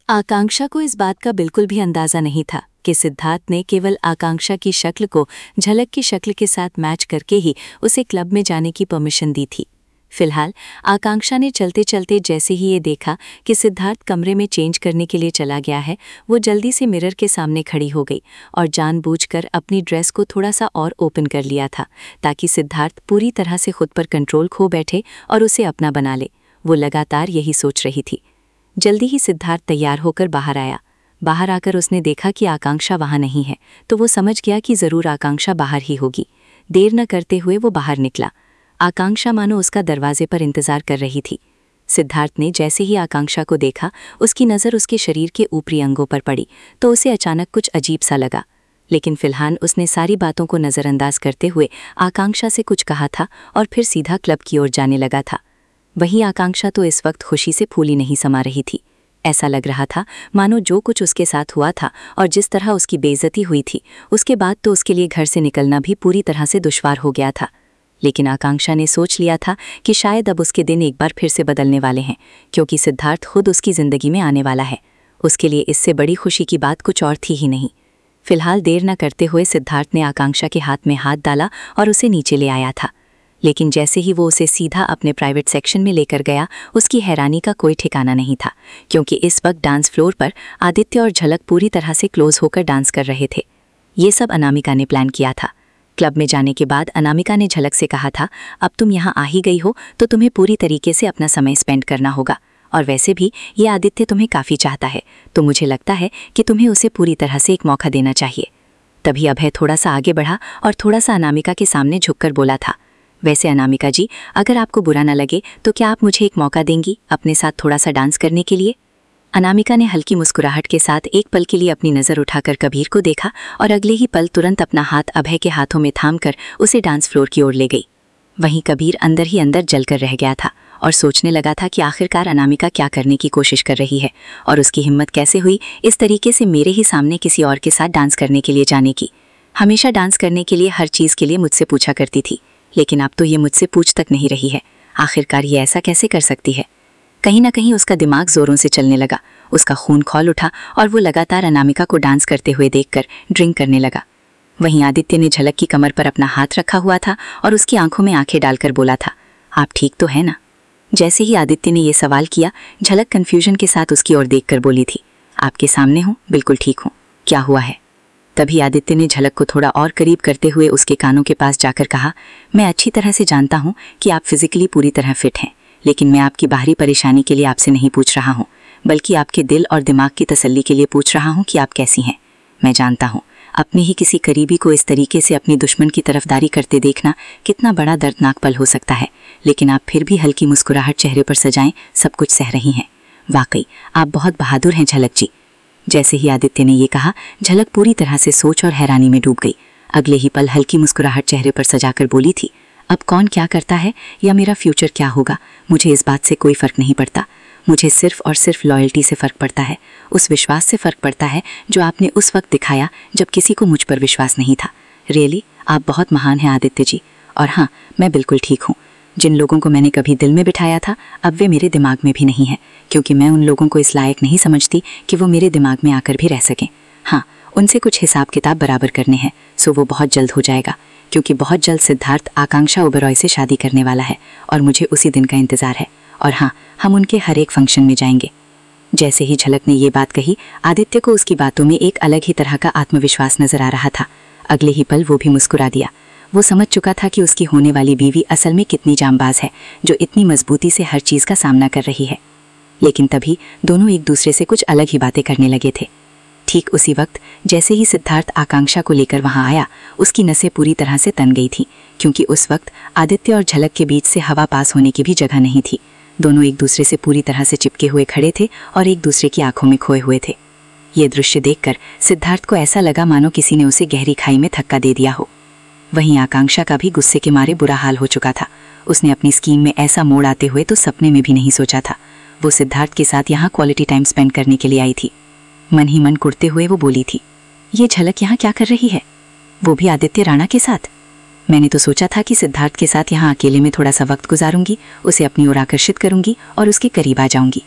आकांक्षा को इस बात का बिल्कुल भी अंदाजा नहीं था कि सिद्धार्थ ने केवल आकांक्षा की शक्ल को झलक की शक्ल के साथ मैच करके ही उसे क्लब में जाने की परमिशन दी थी। फिलहाल आकांक्षा ने चलते चलते जैसे ही ये देखा कि सिद्धार्थ कमरे में चेंज करने के लिए चला गया है, वो जल्दी से मिरर के सामने खड़ी हो गई और जानबूझकर अपनी ड्रेस को थोड़ा सा और ओपन कर लिया था ताकि सिद्धार्थ पूरी तरह से खुद पर कंट्रोल खो बैठे और उसे अपना बना ले। वो लगातार यही सोच रही थी। जल्दी ही सिद्धार्थ तैयार होकर बाहर आया। बाहर आकर उसने देखा कि आकांक्षा वहां नहीं है, तो वो समझ गया कि जरूर आकांक्षा बाहर ही होगी। देर न करते हुए वो बाहर निकला। आकांक्षा मानो उसका दरवाजे पर इंतजार कर रही थी। सिद्धार्थ ने जैसे ही आकांक्षा को देखा, उसकी नज़र उसके शरीर के ऊपरी अंगों पर पड़ी तो उसे अचानक कुछ अजीब सा लगा। लेकिन फिलहाल उसने सारी बातों को नज़रअंदाज करते हुए आकांक्षा से कुछ कहा था और फिर सीधा क्लब की ओर जाने लगा था। वहीं आकांक्षा तो इस वक्त खुशी से फूली नहीं समा रही थी। ऐसा लग रहा था मानो जो कुछ उसके साथ हुआ था और जिस तरह उसकी बेइज्जती हुई थी, उसके बाद तो उसके लिए घर से निकलना भी पूरी तरह से दुश्वार हो गया था। लेकिन आकांक्षा ने सोच लिया था कि शायद अब उसके दिन एक बार फिर से बदलने वाले हैं, क्योंकि सिद्धार्थ खुद उसकी ज़िंदगी में आने वाला है। उसके लिए इससे बड़ी खुशी की बात कुछ और थी ही नहीं। फिलहाल देर न करते हुए सिद्धार्थ ने आकांक्षा के हाथ में हाथ डाला और उसे नीचे ले आया था। लेकिन जैसे ही वो उसे सीधा अपने प्राइवेट सेक्शन में लेकर गया, उसकी हैरानी का कोई ठिकाना नहीं था, क्योंकि इस वक्त डांस फ्लोर पर आदित्य और झलक पूरी तरह से क्लोज होकर डांस कर रहे थे। ये सब अनामिका ने प्लान किया था। क्लब में जाने के बाद अनामिका ने झलक से कहा था, अब तुम यहाँ आ ही गई हो तो तुम्हें पूरी तरीके से अपना समय स्पेंड करना होगा, और वैसे भी ये आदित्य तुम्हें काफ़ी चाहता है, तो मुझे लगता है कि तुम्हें उसे पूरी तरह से एक मौका देना चाहिए। तभी अभय थोड़ा सा आगे बढ़ा और थोड़ा सा अनामिका के सामने झुककर बोला था, वैसे अनामिका जी, अगर आपको बुरा न लगे तो क्या आप मुझे एक मौका देंगी अपने साथ थोड़ा सा डांस करने के लिए? अनामिका ने हल्की मुस्कुराहट के साथ एक पल के लिए अपनी नज़र उठाकर कबीर को देखा और अगले ही पल तुरंत अपना हाथ अभय के हाथों में थामकर उसे डांस फ्लोर की ओर ले गई। वहीं कबीर अंदर ही अंदर जलकर रह गया था और सोचने लगा था कि आखिरकार अनामिका क्या करने की कोशिश कर रही है और उसकी हिम्मत कैसे हुई इस तरीके से मेरे ही सामने किसी और के साथ डांस करने के लिए जाने की। हमेशा डांस करने के लिए हर चीज़ के लिए मुझसे पूछा करती थी, लेकिन अब तो ये मुझसे पूछ तक नहीं रही है। आखिरकार ये ऐसा कैसे कर सकती है? कहीं ना कहीं उसका दिमाग जोरों से चलने लगा, उसका खून खौल उठा और वो लगातार अनामिका को डांस करते हुए देखकर ड्रिंक करने लगा। वहीं आदित्य ने झलक की कमर पर अपना हाथ रखा हुआ था और उसकी आंखों में आंखें डालकर बोला था, आप ठीक तो है ना? जैसे ही आदित्य ने यह सवाल किया, झलक कन्फ्यूजन के साथ उसकी ओर देखकर बोली थी, आपके सामने हूँ, बिल्कुल ठीक हूँ, क्या हुआ है? तभी आदित्य ने झलक को थोड़ा और करीब करते हुए उसके कानों के पास जाकर कहा, मैं अच्छी तरह से जानता हूँ कि आप फिजिकली पूरी तरह फिट हैं, लेकिन मैं आपकी बाहरी परेशानी के लिए आपसे नहीं पूछ रहा हूँ, बल्कि आपके दिल और दिमाग की तसल्ली के लिए पूछ रहा हूँ कि आप कैसी हैं। मैं जानता हूँ अपने ही किसी करीबी को इस तरीके से अपनी दुश्मन की तरफदारी करते देखना कितना बड़ा दर्दनाक पल हो सकता है, लेकिन आप फिर भी हल्की मुस्कुराहट चेहरे पर सजाएं सब कुछ सह रही हैं। वाकई आप बहुत बहादुर हैं झलक जी। जैसे ही आदित्य ने ये कहा, झलक पूरी तरह से सोच और हैरानी में डूब गई। अगले ही पल हल्की मुस्कुराहट चेहरे पर सजाकर बोली थी, अब कौन क्या करता है या मेरा फ्यूचर क्या होगा, मुझे इस बात से कोई फ़र्क नहीं पड़ता। मुझे सिर्फ और सिर्फ लॉयल्टी से फ़र्क पड़ता है, उस विश्वास से फ़र्क पड़ता है जो आपने उस वक्त दिखाया जब किसी को मुझ पर विश्वास नहीं था। रियली आप बहुत महान हैं आदित्य जी। और हाँ, मैं बिल्कुल ठीक हूँ। जिन लोगों को मैंने कभी दिल में बिठाया था, अब वे मेरे दिमाग में भी नहीं है, क्योंकि मैं उन लोगों को इस लायक नहीं समझती कि वो मेरे दिमाग में आकर भी रह सकें। हाँ, उनसे कुछ हिसाब किताब बराबर करने हैं, सो वो बहुत जल्द हो जाएगा, क्योंकि बहुत जल्द सिद्धार्थ आकांक्षा ओबेरॉय से शादी करने वाला है और मुझे उसी दिन का इंतज़ार है। और हाँ, हम उनके हर एक फंक्शन में जाएंगे। जैसे ही झलक ने ये बात कही, आदित्य को उसकी बातों में एक अलग ही तरह का आत्मविश्वास नजर आ रहा था। अगले ही पल वो भी मुस्कुरा दिया। वो समझ चुका था कि उसकी होने वाली बीवी असल में कितनी जांबाज है, जो इतनी मजबूती से हर चीज़ का सामना कर रही है। लेकिन तभी दोनों एक दूसरे से कुछ अलग ही बातें करने लगे थे। ठीक उसी वक्त जैसे ही सिद्धार्थ आकांक्षा को लेकर वहां आया, उसकी नसें पूरी तरह से तन गई थी, क्योंकि उस वक्त आदित्य और झलक के बीच से हवा पास होने की भी जगह नहीं थी। दोनों एक दूसरे से पूरी तरह से चिपके हुए खड़े थे और एक दूसरे की आंखों में खोए हुए थे। ये दृश्य देखकर सिद्धार्थ को ऐसा लगा मानो किसी ने उसे गहरी खाई में धक्का दे दिया हो। वहीं आकांक्षा का भी गुस्से के मारे बुरा हाल हो चुका था। उसने अपनी स्कीम में ऐसा मोड़ आते हुए तो सपने में भी नहीं सोचा था। वो सिद्धार्थ के साथ यहाँ क्वालिटी टाइम स्पेंड करने के लिए आई थी। मन ही मन कुड़ते हुए वो बोली थी, ये झलक यहाँ क्या कर रही है, वो भी आदित्य राणा के साथ। मैंने तो सोचा था कि सिद्धार्थ के साथ यहाँ अकेले में थोड़ा सा वक्त गुजारूंगी, उसे अपनी ओर आकर्षित करूंगी और उसके करीब आ जाऊंगी,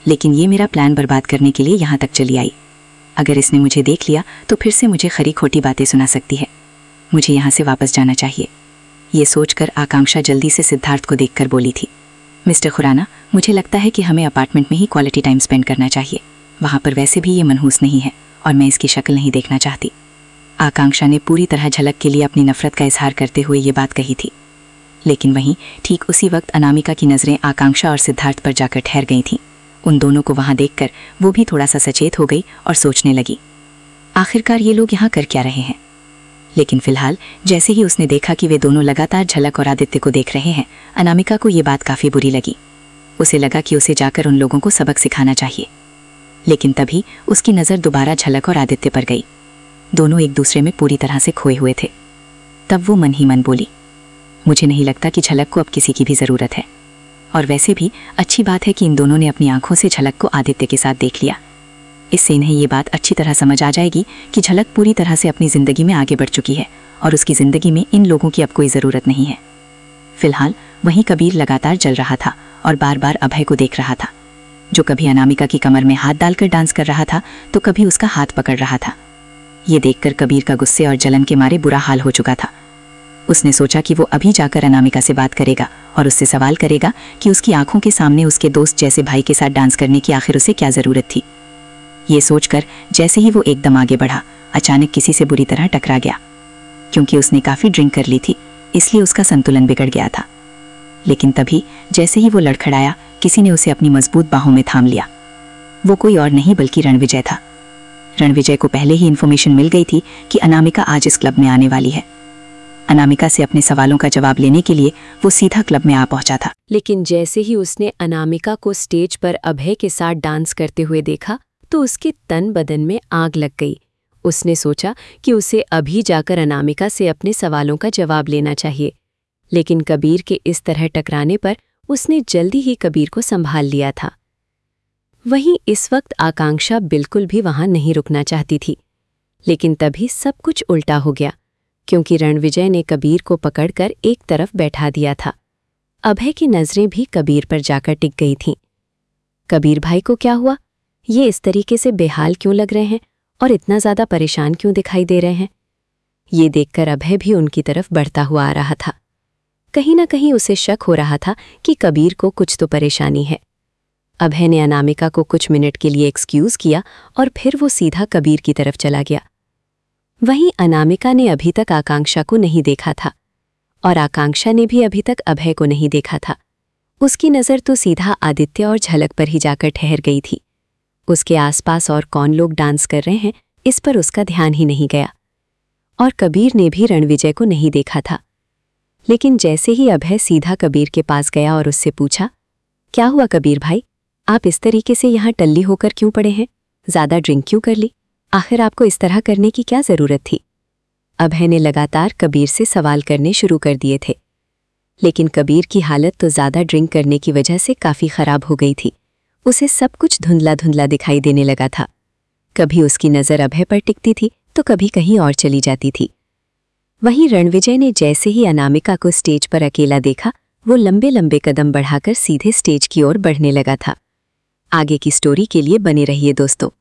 लेकिन ये मेरा प्लान बर्बाद करने के लिए यहाँ तक चली आई। अगर इसने मुझे देख लिया तो फिर से मुझे खरी खोटी बातें सुना सकती है। मुझे यहाँ से वापस जाना चाहिए। ये सोचकर आकांक्षा जल्दी से सिद्धार्थ को देखकर बोली थी, मिस्टर खुराना, मुझे लगता है कि हमें अपार्टमेंट में ही क्वालिटी टाइम स्पेंड करना चाहिए। वहाँ पर वैसे भी ये मनहूस नहीं है और मैं इसकी शक्ल नहीं देखना चाहती। आकांक्षा ने पूरी तरह झलक के लिए अपनी नफरत का इजहार करते हुए ये बात कही थी। लेकिन वहीं ठीक उसी वक्त अनामिका की नज़रें आकांक्षा और सिद्धार्थ पर जाकर ठहर गई थीं। उन दोनों को वहाँ देखकर वो भी थोड़ा सा सचेत हो गई और सोचने लगी, आखिरकार ये लोग यहाँ कर क्या रहे हैं। लेकिन फिलहाल जैसे ही उसने देखा कि वे दोनों लगातार झलक और आदित्य को देख रहे हैं, अनामिका को ये बात काफ़ी बुरी लगी। उसे लगा कि उसे जाकर उन लोगों को सबक सिखाना चाहिए। लेकिन तभी उसकी नज़र दोबारा झलक और आदित्य पर गई। दोनों एक दूसरे में पूरी तरह से खोए हुए थे। तब वो मन ही मन बोली, मुझे नहीं लगता कि झलक को अब किसी की भी ज़रूरत है। और वैसे भी अच्छी बात है कि इन दोनों ने अपनी आंखों से झलक को आदित्य के साथ देख लिया। इससे इन्हें ये बात अच्छी तरह समझ आ जाएगी कि झलक पूरी तरह से अपनी ज़िंदगी में आगे बढ़ चुकी है और उसकी ज़िंदगी में इन लोगों की अब कोई ज़रूरत नहीं है। फिलहाल वहीं कबीर लगातार जल रहा था और बार बार अभय को देख रहा था, जो कभी अनामिका की कमर में हाथ डालकर डांस कर रहा था तो कभी उसका हाथ पकड़ रहा था। ये देखकर कबीर का गुस्से और जलन के मारे बुरा हाल हो चुका था। उसने सोचा कि वो अभी जाकर अनामिका से बात करेगा और उससे सवाल करेगा कि उसकी आंखों के सामने उसके दोस्त जैसे भाई के साथ डांस करने की आखिर उसे क्या ज़रूरत थी। ये सोचकर जैसे ही वो एकदम आगे बढ़ा, अचानक किसी से बुरी तरह टकरा गया। क्योंकि उसने काफ़ी ड्रिंक कर ली थी, इसलिए उसका संतुलन बिगड़ गया था। लेकिन तभी जैसे ही वो लड़खड़ाया, किसी ने उसे अपनी मजबूत बाहों में थाम लिया। वो कोई और नहीं बल्कि रणविजय था। रणविजय को पहले ही इन्फॉर्मेशन मिल गई थी कि अनामिका आज इस क्लब में आने वाली है। अनामिका से अपने सवालों का जवाब लेने के लिए वो सीधा क्लब में आ पहुंचा था। लेकिन जैसे ही उसने अनामिका को स्टेज पर अभय के साथ डांस करते हुए देखा तो उसके तन बदन में आग लग गई। उसने सोचा कि उसे अभी जाकर अनामिका से अपने सवालों का जवाब लेना चाहिए। लेकिन कबीर के इस तरह टकराने पर उसने जल्दी ही कबीर को संभाल लिया था। वहीं इस वक्त आकांक्षा बिल्कुल भी वहां नहीं रुकना चाहती थी। लेकिन तभी सब कुछ उल्टा हो गया, क्योंकि रणविजय ने कबीर को पकड़कर एक तरफ बैठा दिया था। अभय की नजरें भी कबीर पर जाकर टिक गई थीं। कबीर भाई को क्या हुआ? ये इस तरीके से बेहाल क्यों लग रहे हैं और इतना ज़्यादा परेशान क्यों दिखाई दे रहे हैं? ये देखकर अभय भी उनकी तरफ बढ़ता हुआ आ रहा था। कहीं ना कहीं उसे शक हो रहा था कि कबीर को कुछ तो परेशानी है। अभय ने अनामिका को कुछ मिनट के लिए एक्सक्यूज़ किया और फिर वो सीधा कबीर की तरफ चला गया। वहीं अनामिका ने अभी तक आकांक्षा को नहीं देखा था और आकांक्षा ने भी अभी तक अभय को नहीं देखा था। उसकी नज़र तो सीधा आदित्य और झलक पर ही जाकर ठहर गई थी। उसके आसपास और कौन लोग डांस कर रहे हैं इस पर उसका ध्यान ही नहीं गया। और कबीर ने भी रणविजय को नहीं देखा था। लेकिन जैसे ही अभय सीधा कबीर के पास गया और उससे पूछा, क्या हुआ कबीर भाई, आप इस तरीके से यहाँ टल्ली होकर क्यों पड़े हैं? ज़्यादा ड्रिंक क्यों कर ली? आखिर आपको इस तरह करने की क्या ज़रूरत थी? अभय ने लगातार कबीर से सवाल करने शुरू कर दिए थे। लेकिन कबीर की हालत तो ज़्यादा ड्रिंक करने की वजह से काफ़ी ख़राब हो गई थी। उसे सब कुछ धुंधला धुंधला दिखाई देने लगा था। कभी उसकी नज़र अभय पर टिकती थी तो कभी कहीं और चली जाती थी। वहीं रणविजय ने जैसे ही अनामिका को स्टेज पर अकेला देखा, वो लंबे लंबे कदम बढ़ाकर सीधे स्टेज की ओर बढ़ने लगा था। आगे की स्टोरी के लिए बने रहिए दोस्तों।